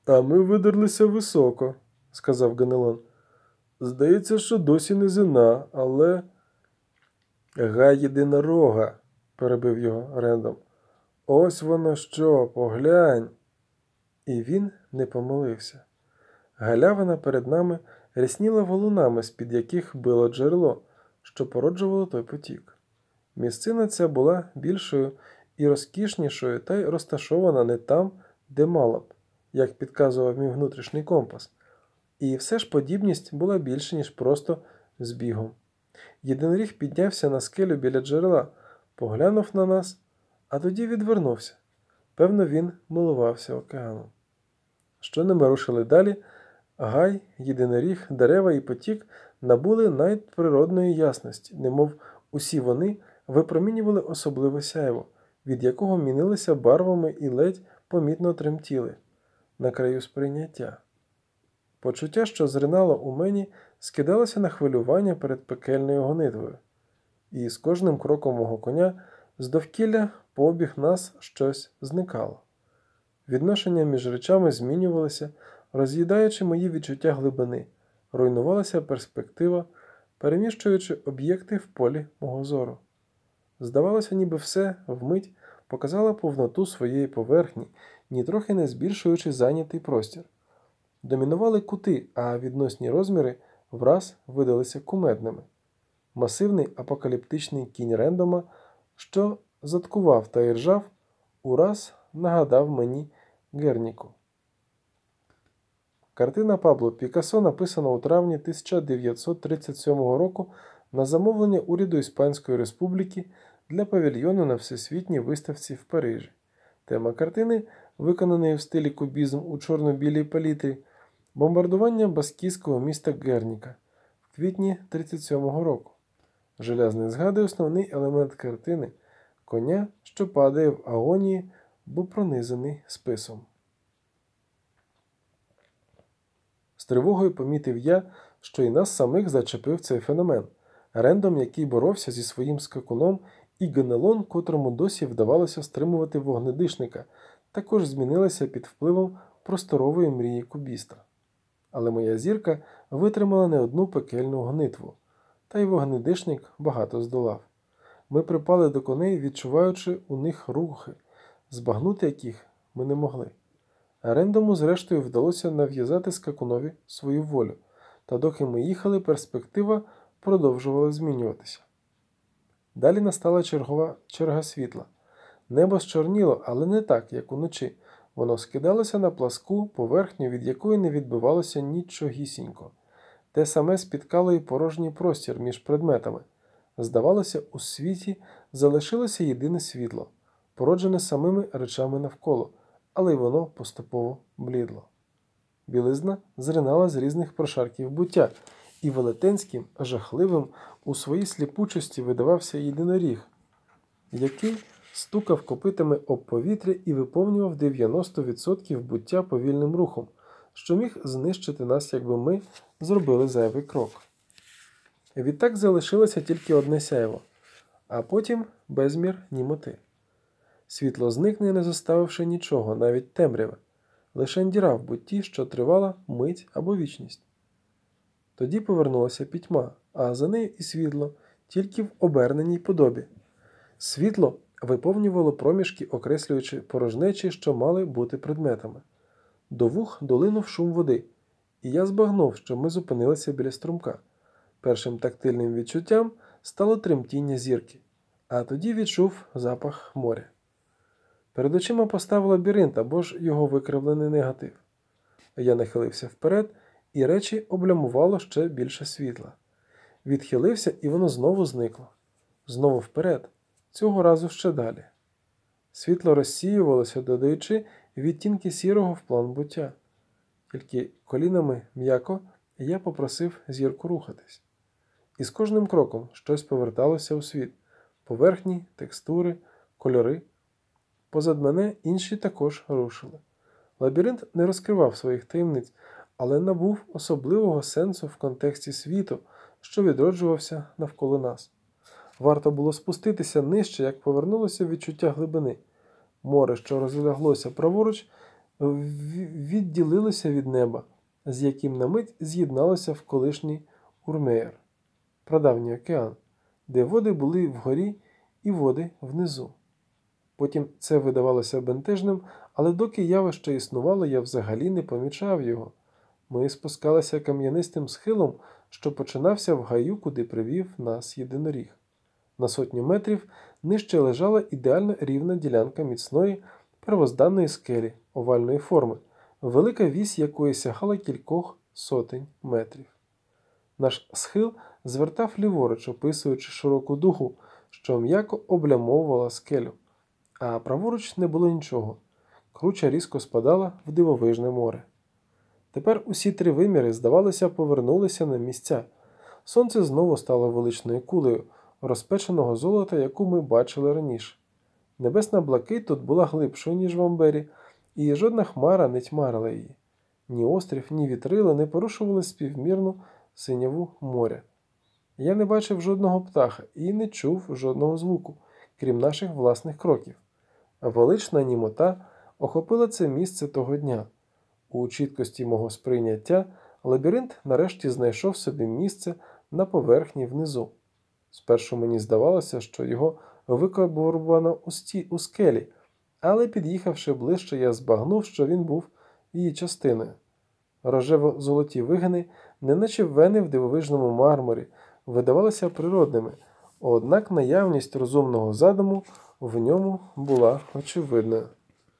А ми видерлися високо, сказав Ганелон. Здається, що досі низина, але... Гай єдинорога, перебив його Рендом. Ось воно що, поглянь. І він не помилився. Галявина перед нами рясніла валунами, з-під яких било джерело, що породжувало той потік. Місцина ця була більшою і розкішнішою, та й розташована не там, де мала б, як підказував мій внутрішній компас. І все ж подібність була більше, ніж просто збігом. Єдиноріг піднявся на скелю біля джерела, поглянув на нас, а тоді відвернувся. Певно, він милувався океаном. Щойно ми рушили далі, гай, єдиноріг, дерева і потік набули надприродної ясності, немов усі вони випромінювали особливе сяйво, від якого мінилися барвами і ледь помітно тремтіли на краю сприйняття. Почуття, що зринало у мені, скидалося на хвилювання перед пекельною гонитвою. І з кожним кроком мого коня з довкілля по обіг нас щось зникало. Відношення між речами змінювалися, роз'їдаючи мої відчуття глибини, руйнувалася перспектива, переміщуючи об'єкти в полі мого зору. Здавалося, ніби все вмить показало повноту своєї поверхні, нітрохи не збільшуючи зайнятий простір. Домінували кути, а відносні розміри враз видалися кумедними. Масивний апокаліптичний кінь Рендома, що заткував та іржав, ураз нагадав мені Герніку. Картина Пабло Пікассо написана у травні 1937 року на замовлення уряду Іспанської Республіки для павільйону на всесвітній виставці в Парижі. Тема картини, виконаної в стилі кубізм у чорно-білій палітрі, бомбардування баскійського міста Герніка в квітні 1937 року. Желязний згадує основний елемент картини – коня, що падає в агонії, бо пронизаний списом. З тривогою помітив я, що і нас самих зачепив цей феномен. Рендом, який боровся зі своїм скакуном, і Ганелон, котрому досі вдавалося стримувати вогнедишника, також змінилися під впливом просторової мрії кубіста. Але моя зірка витримала не одну пекельну гонитву, та й вогнедишник багато здолав. Ми припали до коней, відчуваючи у них рухи, збагнути яких ми не могли. Рендому, зрештою, вдалося нав'язати скакунові свою волю, та доки ми їхали, перспектива продовжувала змінюватися. Далі настала черга світла. Небо зчорніло, але не так, як уночі. Воно скидалося на пласку поверхню, від якої не відбивалося нічогісінько. Те саме спіткало і порожній простір між предметами. Здавалося, у світі залишилося єдине світло, породжене самими речами навколо, але й воно поступово блідло. Білизна зринала з різних прошарків буття, і велетенським, жахливим у своїй сліпучості видавався єдиноріг, який стукав копитами об повітря і виповнював 90% буття повільним рухом, що міг знищити нас, якби ми зробили зайвий крок. Відтак залишилося тільки одне сяйво, а потім безмір німоти. Світло зникне, не зоставивши нічого, навіть темряви, лише діра в бутті, що тривала мить або вічність. Тоді повернулася пітьма, а за нею і світло, тільки в оберненій подобі. Світло виповнювало проміжки, окреслюючи порожнечі, що мали бути предметами. До вух долинув шум води, і я збагнув, що ми зупинилися біля струмка. Першим тактильним відчуттям стало тремтіння зірки, а тоді відчув запах моря. Перед очима постав лабіринт або ж його викривлений негатив. Я нахилився вперед, і речі облямувало ще більше світла. Відхилився, і воно знову зникло. Знову вперед, цього разу ще далі. Світло розсіювалося, додаючи відтінки сірого в план буття. Тільки колінами м'яко я попросив зірку рухатись. І з кожним кроком щось поверталося у світ. Поверхні, текстури, кольори. Позад мене інші також рушили. Лабіринт не розкривав своїх таємниць, але набув особливого сенсу в контексті світу, що відроджувався навколо нас. Варто було спуститися нижче, як повернулося відчуття глибини. Море, що розляглося праворуч, відділилося від неба, з яким на мить з'єдналося в колишній Урмеєр, прадавній океан, де води були вгорі і води внизу. Потім це видавалося бентежним, але доки явище існувало, я взагалі не помічав його. Ми спускалися кам'янистим схилом, що починався в гаю, куди привів нас єдиноріг. На сотню метрів нижче лежала ідеально рівна ділянка міцної первозданної скелі овальної форми, велика вісь якої сягала кількох сотень метрів. Наш схил звертав ліворуч, описуючи широку дугу, що м'яко облямовувала скелю, а праворуч не було нічого. Круча різко спадала в дивовижне море. Тепер усі три виміри, здавалося, повернулися на місця. Сонце знову стало величною кулею розпеченого золота, яку ми бачили раніше. Небесна блакить тут була глибшою, ніж в Амбері, і жодна хмара не тьмарила її. Ні острів, ні вітрила не порушували співмірну синяву моря. Я не бачив жодного птаха і не чув жодного звуку, крім наших власних кроків. Велична німота охопила це місце того дня. У чіткості мого сприйняття лабіринт нарешті знайшов собі місце на поверхні внизу. Спершу мені здавалося, що його викарбовано у скелі, але під'їхавши ближче, я збагнув, що він був її частиною. Рожево-золоті вигини, неначе вени в дивовижному мармурі, видавалися природними, однак наявність розумного задуму в ньому була очевидною.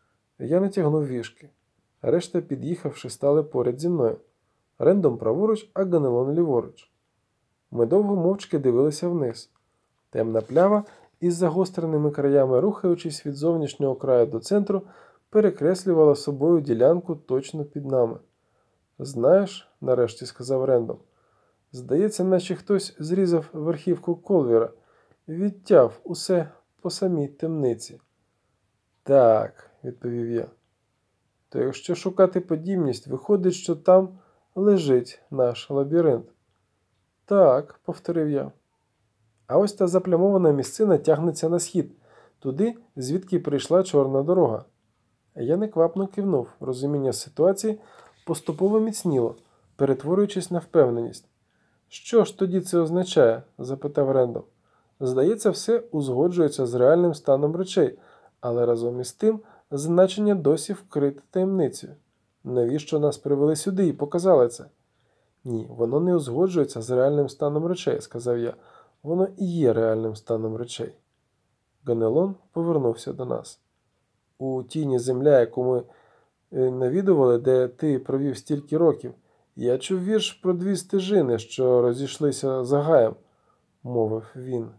Я натягнув віжки. Решта, під'їхавши, стали поряд зі мною. Рендом праворуч, а Ганелон ліворуч. Ми довго мовчки дивилися вниз. Темна плява із загостреними краями, рухаючись від зовнішнього краю до центру, перекреслювала собою ділянку точно під нами. «Знаєш», – нарешті сказав Рендом, – «здається, наче хтось зрізав верхівку Колвіра, відтяв усе по самій темниці». «Так», – відповів я. «То якщо шукати подібність, виходить, що там лежить наш лабіринт». «Так», – повторив я. «А ось та заплямована місцина тягнеться на схід, туди, звідки прийшла чорна дорога». Я неквапно кивнув. Розуміння ситуації поступово міцніло, перетворюючись на впевненість. «Що ж тоді це означає?» – запитав Рендом. «Здається, все узгоджується з реальним станом речей, але разом із тим значення досі вкрите таємницею. Навіщо нас привели сюди і показали це?» «Ні, воно не узгоджується з реальним станом речей», – сказав я. «Воно і є реальним станом речей». Ганелон повернувся до нас. «У тіні земля, яку ми навідували, де ти провів стільки років, я чув вірш про дві стежини, що розійшлися за гаєм», – мовив він.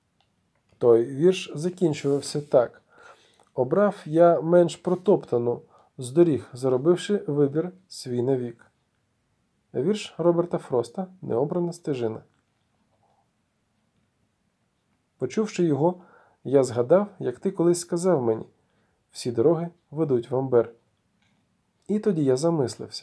Той вірш закінчувався так. «Обрав я менш протоптану з доріг, заробивши вибір свій навік». Вірш Роберта Фроста «Необрана стежина». Почувши його, я згадав, як ти колись сказав мені: «Всі дороги ведуть в Амбер». І тоді я замислився.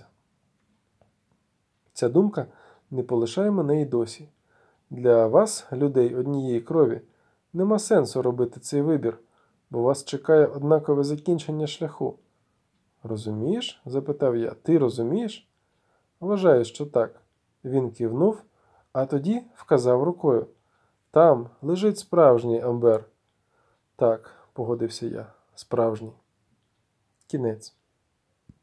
Ця думка не полишає мене й досі. Для вас, людей однієї крові, нема сенсу робити цей вибір, бо вас чекає однакове закінчення шляху. «Розумієш?» – запитав я. «Ти розумієш?» «Вважаю, що так». Він кивнув, а тоді вказав рукою. «Там лежить справжній Амбер». «Так», – погодився я, – «справжній». Кінець.